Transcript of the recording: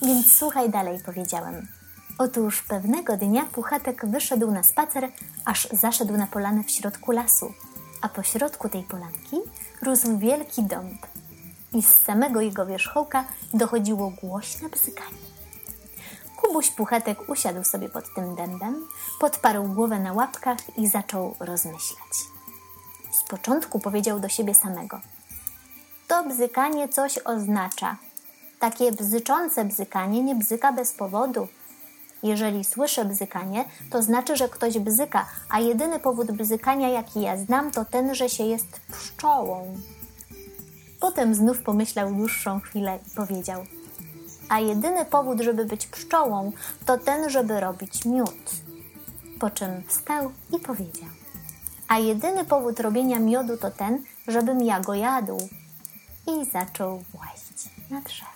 Więc słuchaj dalej, powiedziałem. Otóż pewnego dnia Puchatek wyszedł na spacer, aż zaszedł na polanę w środku lasu, a po środku tej polanki rósł wielki dąb i z samego jego wierzchołka dochodziło głośne bzykanie. Kubuś Puchatek usiadł sobie pod tym dębem, podparł głowę na łapkach i zaczął rozmyślać. Z początku powiedział do siebie samego: to bzykanie coś oznacza. Takie bzyczące bzykanie nie bzyka bez powodu. Jeżeli słyszę bzykanie, to znaczy, że ktoś bzyka, a jedyny powód bzykania, jaki ja znam, to ten, że się jest pszczołą. Potem znów pomyślał dłuższą chwilę i powiedział: a jedyny powód, żeby być pszczołą, to ten, żeby robić miód. Po czym wstał i powiedział: a jedyny powód robienia miodu to ten, żebym ja go jadł. I zaczął włazić na drzewo.